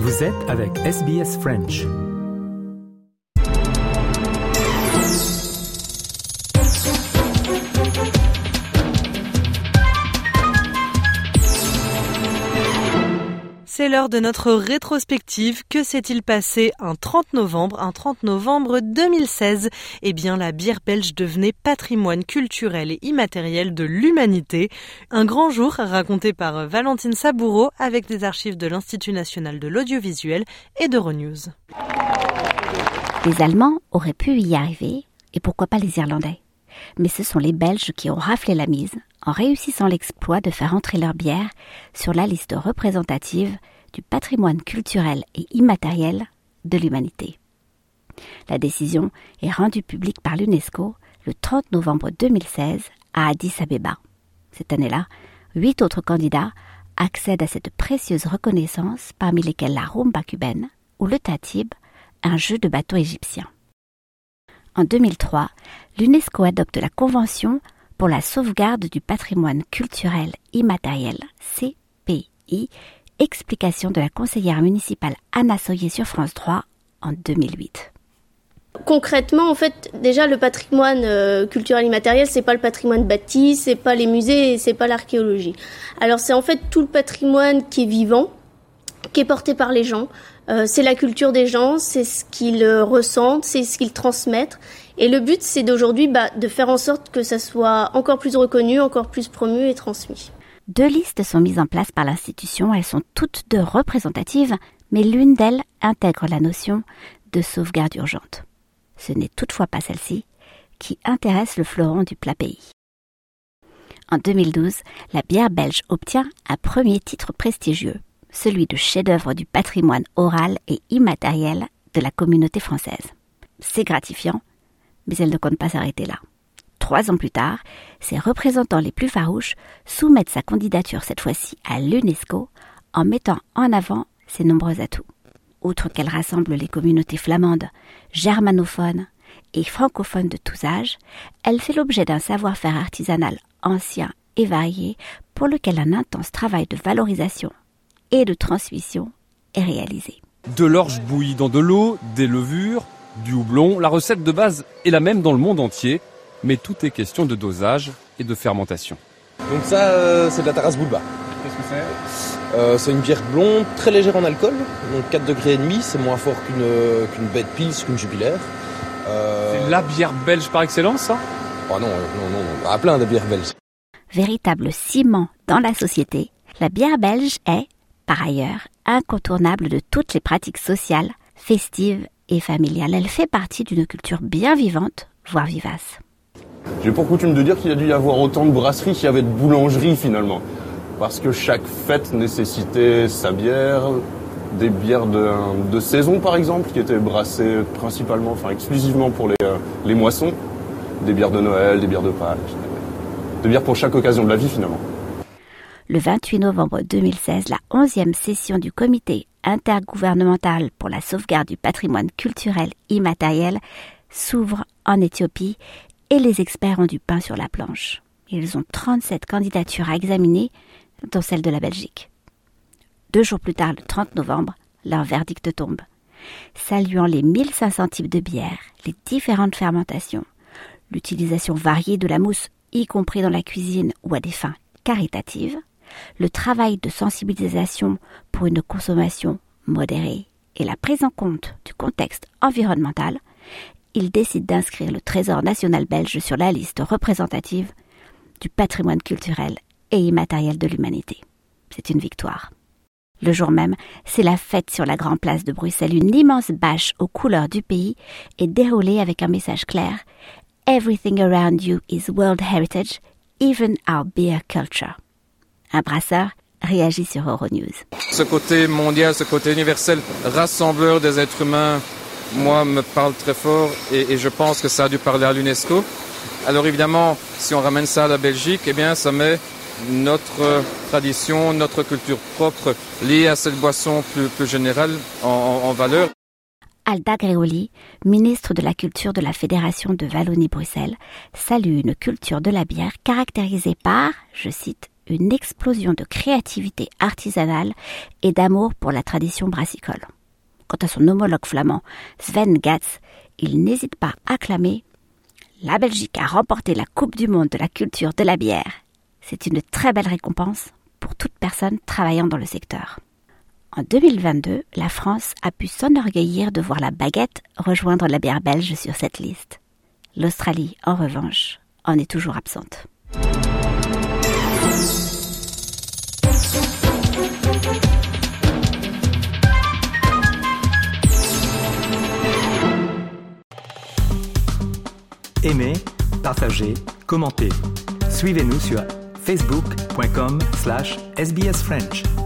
Vous êtes avec SBS French. C'est l'heure de notre rétrospective. Que s'est-il passé un 30 novembre 2016 Eh bien, la bière belge devenait patrimoine culturel et immatériel de l'humanité. Un grand jour raconté par Valentine Saboureau avec des archives de l'Institut national de l'audiovisuel et d'Euronews. Les Allemands auraient pu y arriver, et pourquoi pas les Irlandais. Mais ce sont les Belges qui ont raflé la mise en réussissant l'exploit de faire entrer leur bière sur la liste représentative du patrimoine culturel et immatériel de l'humanité. La décision est rendue publique par l'UNESCO le 30 novembre 2016 à Addis Abeba. Cette année-là, 8 autres candidats accèdent à cette précieuse reconnaissance, parmi lesquels la rumba cubaine ou le tatib, un jeu de bateau égyptien. En 2003, l'UNESCO adopte la Convention pour la sauvegarde du patrimoine culturel immatériel, CPI, explication de la conseillère municipale Anna Soyer sur France 3 en 2008. Concrètement, en fait, déjà le patrimoine culturel immatériel, c'est pas le patrimoine bâti, c'est pas les musées, c'est pas l'archéologie. Alors c'est en fait tout le patrimoine qui est vivant, qui est porté par les gens. C'est la culture des gens, c'est ce qu'ils ressentent, c'est ce qu'ils transmettent. Et le but, c'est d'aujourd'hui de faire en sorte que ça soit encore plus reconnu, encore plus promu et transmis. 2 listes sont mises en place par l'institution. Elles sont toutes 2 représentatives, mais l'une d'elles intègre la notion de sauvegarde urgente. Ce n'est toutefois pas celle-ci qui intéresse le fleuron du plat pays. En 2012, la bière belge obtient un premier titre prestigieux, celui de chef-d'œuvre du patrimoine oral et immatériel de la communauté française. C'est gratifiant, mais elle ne compte pas s'arrêter là. 3 ans plus tard, ses représentants les plus farouches soumettent sa candidature cette fois-ci à l'UNESCO en mettant en avant ses nombreux atouts. Outre qu'elle rassemble les communautés flamandes, germanophones et francophones de tous âges, elle fait l'objet d'un savoir-faire artisanal ancien et varié pour lequel un intense travail de valorisation et de transmission est réalisé. De l'orge bouillie dans de l'eau, des levures, du houblon, la recette de base est la même dans le monde entier, mais tout est question de dosage et de fermentation. Donc ça, c'est de la Taras Bulba. Qu'est-ce que c'est ? C'est une bière blonde, très légère en alcool, donc 4,5 degrés, c'est moins fort qu'une Bad Pils, qu'une Jupiler. C'est la bière belge par excellence, ça ? Oh non, on a plein de bières belges. Véritable ciment dans la société, la bière belge est, par ailleurs, incontournable de toutes les pratiques sociales, festives et familiales. Elle fait partie d'une culture bien vivante, voire vivace. J'ai pour coutume de dire qu'il a dû y avoir autant de brasseries qu'il y avait de boulangeries finalement. Parce que chaque fête nécessitait sa bière, des bières de saison par exemple, qui étaient brassées principalement, exclusivement pour les moissons, des bières de Noël, des bières de Pâques, des bières pour chaque occasion de la vie finalement. Le 28 novembre 2016, la 11e session du comité intergouvernemental pour la sauvegarde du patrimoine culturel immatériel s'ouvre en Éthiopie et les experts ont du pain sur la planche. Ils ont 37 candidatures à examiner, dont celle de la Belgique. 2 jours plus tard, le 30 novembre, leur verdict tombe. Saluant les 1500 types de bières, les différentes fermentations, l'utilisation variée de la mousse, y compris dans la cuisine ou à des fins caritatives, le travail de sensibilisation pour une consommation modérée et la prise en compte du contexte environnemental, ils décident d'inscrire le Trésor national belge sur la liste représentative du patrimoine culturel et immatériel de l'humanité. C'est une victoire. Le jour même, c'est la fête sur la grande place de Bruxelles. Une immense bâche aux couleurs du pays est déroulée avec un message clair. « Everything around you is World Heritage, even our beer culture ». Un brasseur réagit sur Euronews. Ce côté mondial, ce côté universel, rassembleur des êtres humains, moi, me parle très fort et je pense que ça a dû parler à l'UNESCO. Alors évidemment, si on ramène ça à la Belgique, eh bien ça met notre tradition, notre culture propre liée à cette boisson plus générale en valeur. Alda Greoli, ministre de la Culture de la Fédération de Wallonie-Bruxelles, salue une culture de la bière caractérisée par, je cite, une explosion de créativité artisanale et d'amour pour la tradition brassicole. Quant à son homologue flamand, Sven Gatz, il n'hésite pas à clamer « La Belgique a remporté la Coupe du monde de la culture de la bière. C'est une très belle récompense pour toute personne travaillant dans le secteur. » En 2022, la France a pu s'enorgueillir de voir la baguette rejoindre la bière belge sur cette liste. L'Australie, en revanche, en est toujours absente. Aimez, partagez, commentez. Suivez-nous sur facebook.com/sbsfrench.